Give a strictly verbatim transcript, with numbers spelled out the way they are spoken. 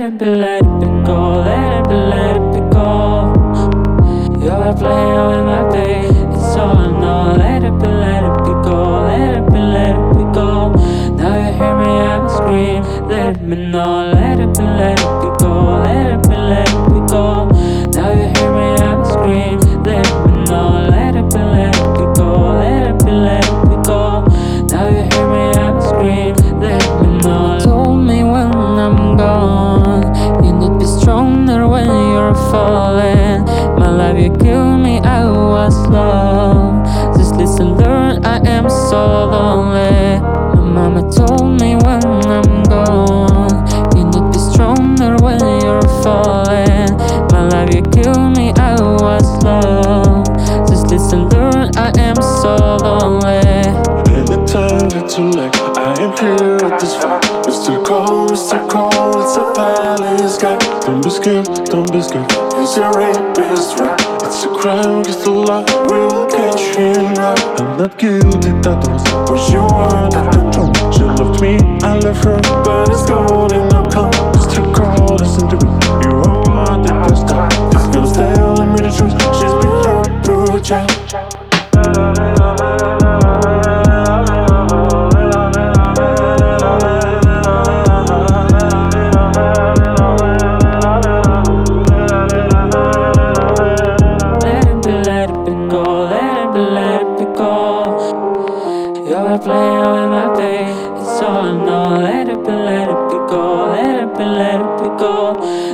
it be, let it be go, let it be, let it be go. You're playing with my pain, it's all I know. Let it be, let it be go, let it be, let it be go. Now you hear me, I'm scream, let me know. Let it be, let it be go, let it be, let it be go. Now you hear me, I'm scream, let me know. Let it be, let it be go, let it be, let it be go. Now you hear me, I'm scream, let me know. Told me when I'm gone, you need to be stronger when you're falling. My life, you killed me, I was low. Just listen, learn, I am so lonely. My mama told me when I'm gone, you need to be stronger when you're falling. My life, you killed me, I was low. Just listen, learn, I am so lonely. Anytime it's too late, I am here at this fight. Mister Cold, Mister Cold, it's a valley sky. Don't be scared, don't be scared. It's a rapist rap. It's a crime against the law. We will catch him right. I'm not guilty, that was what she wanted to do. She loved me, I left her, but it's cold in the come. Mister Cold, listen to me. You are wanted this time. This girl's telling me the truth. She's been hurt through a child. You're playing with my pain, it's all I know. Let it be, let it be go, let it be, let it be go.